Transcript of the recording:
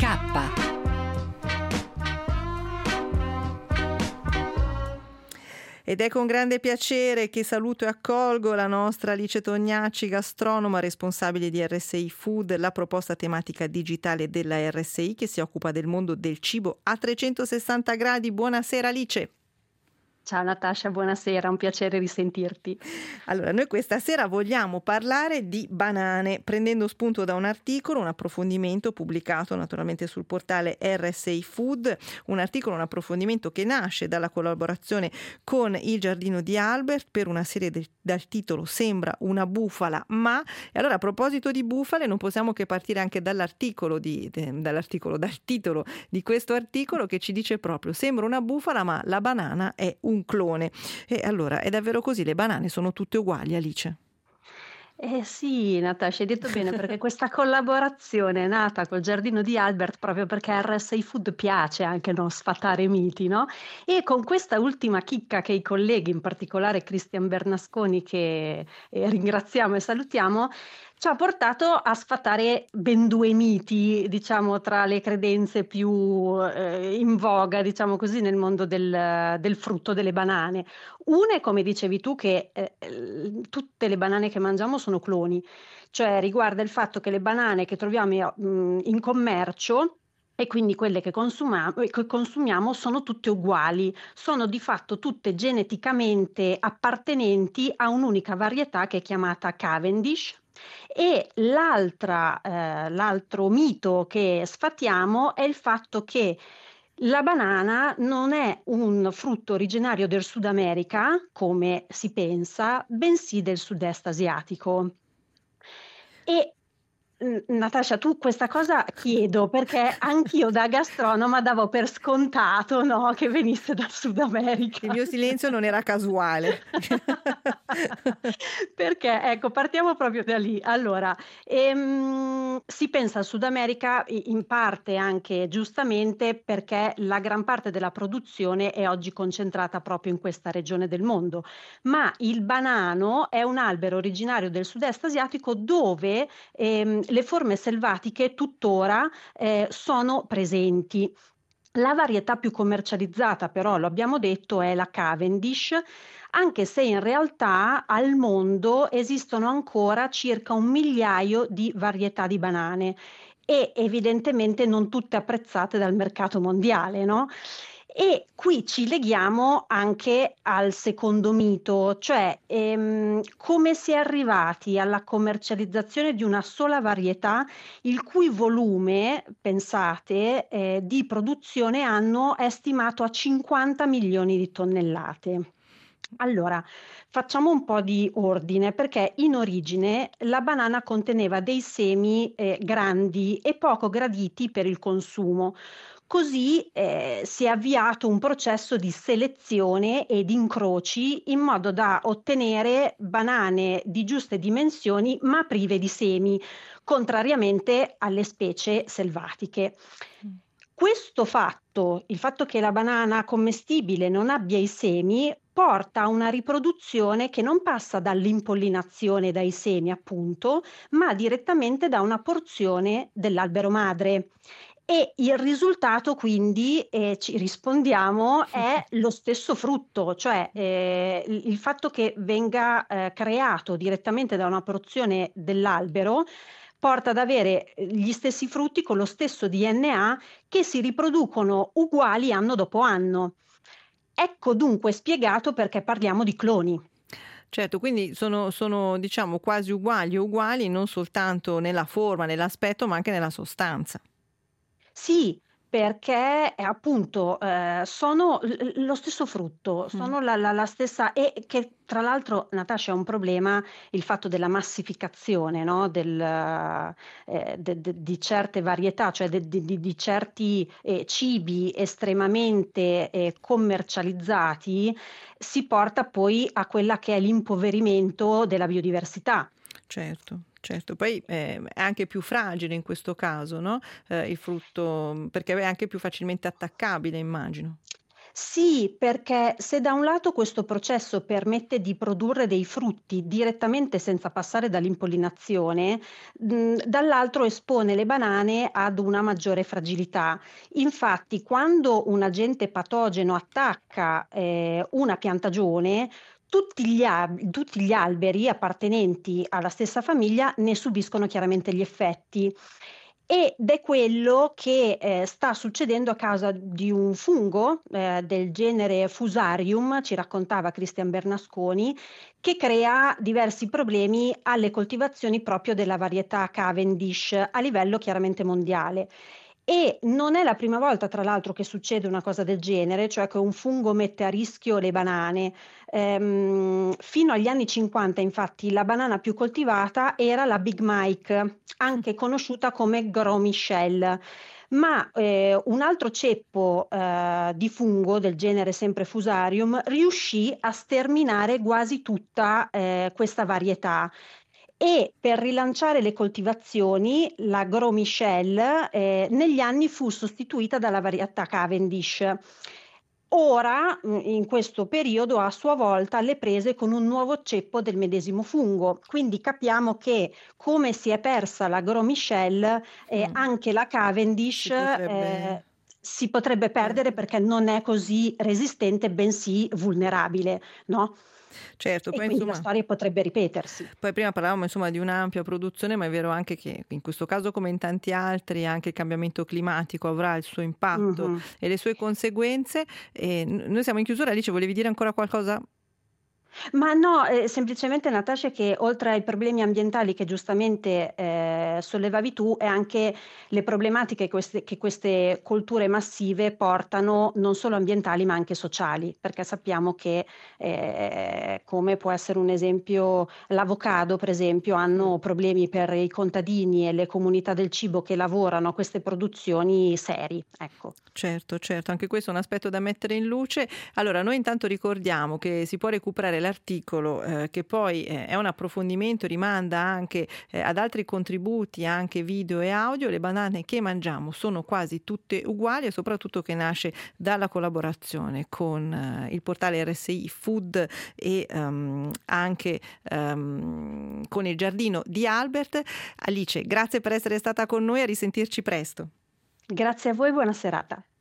Ed è con grande piacere che saluto e accolgo la nostra Alice Tognacci, gastronoma responsabile di RSI Food, la proposta tematica digitale della RSI che si occupa del mondo del cibo a 360 gradi. Buonasera Alice. Ciao Natascia, buonasera, un piacere risentirti. Allora, noi questa sera vogliamo parlare di banane, prendendo spunto da un articolo, un approfondimento pubblicato naturalmente sul portale RSI Food, un articolo, un approfondimento che nasce dalla collaborazione con il Giardino di Albert per una serie dal titolo Sembra una bufala, ma... E allora a proposito di bufale non possiamo che partire anche dal titolo di questo articolo che ci dice proprio sembra una bufala ma la banana è un clone. E allora è davvero così? Le banane sono tutte uguali, Alice? Sì, Natascia, hai detto bene, perché questa collaborazione è nata col Giardino di Albert proprio perché RSI Food piace anche sfatare miti, no? E con questa ultima chicca che i colleghi, in particolare Cristian Bernasconi, che ringraziamo e salutiamo, ci ha portato a sfatare ben due miti, diciamo, tra le credenze più in voga, diciamo così, nel mondo del frutto delle banane. Una è, come dicevi tu, che tutte le banane che mangiamo sono cloni, cioè riguarda il fatto che le banane che troviamo in commercio e quindi quelle che consumiamo sono tutte uguali, sono di fatto tutte geneticamente appartenenti a un'unica varietà che è chiamata Cavendish. E l'altro mito che sfatiamo è il fatto che la banana non è un frutto originario del Sud America, come si pensa, bensì del sud-est asiatico. E Natascia, tu questa cosa chiedo perché anch'io da gastronoma davo per scontato, no, che venisse dal Sud America. Il mio silenzio non era casuale. Perché, ecco, partiamo proprio da lì. Allora, si pensa al Sud America in parte anche giustamente perché la gran parte della produzione è oggi concentrata proprio in questa regione del mondo, ma il banano è un albero originario del sud-est asiatico dove le forme selvatiche tuttora sono presenti. La varietà più commercializzata, però, lo abbiamo detto, è la Cavendish, anche se in realtà al mondo esistono ancora circa 1 migliaio di varietà di banane e evidentemente non tutte apprezzate dal mercato mondiale, no? E qui ci leghiamo anche al secondo mito, cioè come si è arrivati alla commercializzazione di una sola varietà il cui volume, pensate, di produzione annuo è stimato a 50 milioni di tonnellate. Allora, facciamo un po' di ordine perché in origine la banana conteneva dei semi grandi e poco graditi per il consumo. Così si è avviato un processo di selezione e di incroci in modo da ottenere banane di giuste dimensioni ma prive di semi, contrariamente alle specie selvatiche. Questo fatto, il fatto che la banana commestibile non abbia i semi, porta a una riproduzione che non passa dall'impollinazione dai semi, appunto, ma direttamente da una porzione dell'albero madre. E il risultato quindi, ci rispondiamo, è lo stesso frutto, cioè il fatto che venga creato direttamente da una porzione dell'albero porta ad avere gli stessi frutti con lo stesso DNA che si riproducono uguali anno dopo anno. Ecco dunque spiegato perché parliamo di cloni. Certo, quindi sono diciamo quasi uguali non soltanto nella forma, nell'aspetto, ma anche nella sostanza. Sì, perché appunto sono lo stesso frutto, sono la stessa, e che tra l'altro, Natascia, è un problema il fatto della massificazione, no? Di certe varietà, cioè di certi cibi estremamente commercializzati, si porta poi a quella che è l'impoverimento della biodiversità. Certo, certo. Poi è anche più fragile in questo caso, no? Il frutto, perché è anche più facilmente attaccabile, immagino. Sì, perché se da un lato questo processo permette di produrre dei frutti direttamente senza passare dall'impollinazione, dall'altro espone le banane ad una maggiore fragilità. Infatti, quando un agente patogeno attacca una piantagione, tutti gli alberi appartenenti alla stessa famiglia ne subiscono chiaramente gli effetti. Ed è quello che sta succedendo a causa di un fungo del genere Fusarium, ci raccontava Christian Bernasconi, che crea diversi problemi alle coltivazioni proprio della varietà Cavendish a livello chiaramente mondiale. E non è la prima volta, tra l'altro, che succede una cosa del genere, cioè che un fungo mette a rischio le banane. Fino agli anni 50, infatti, la banana più coltivata era la Big Mike, anche conosciuta come Gros Michel. Ma un altro ceppo di fungo del genere sempre Fusarium riuscì a sterminare quasi tutta questa varietà. E per rilanciare le coltivazioni, la Gros Michel negli anni fu sostituita dalla varietà Cavendish. Ora, in questo periodo, a sua volta le prese con un nuovo ceppo del medesimo fungo. Quindi capiamo che, come si è persa la Gros Michel, anche la Cavendish si potrebbe perdere perdere. perché non è così resistente, bensì vulnerabile, no? Certo, E poi quindi la insomma, storia potrebbe ripetersi. poi prima parlavamo insomma di un'ampia produzione, ma è vero anche che in questo caso come in tanti altri anche il cambiamento climatico avrà il suo impatto Mhm. e le sue conseguenze. E noi siamo in chiusura, Alice, volevi dire ancora qualcosa? Ma no, semplicemente Natascia che oltre ai problemi ambientali che giustamente sollevavi tu, è anche le problematiche che queste colture massive portano, non solo ambientali ma anche sociali, perché sappiamo che come può essere un esempio l'avocado, per esempio, hanno problemi per i contadini e le comunità del cibo che lavorano a queste produzioni seri, ecco. Certo, certo, anche questo è un aspetto da mettere in luce. Allora, noi intanto ricordiamo che si può recuperare l'articolo, che poi è un approfondimento, rimanda anche ad altri contributi, anche video e audio. Le banane che mangiamo sono quasi tutte uguali e soprattutto che nasce dalla collaborazione con il portale RSI Food e anche con il giardino di Albert. Alice, grazie per essere stata con noi, a risentirci presto. Grazie a voi, buona serata.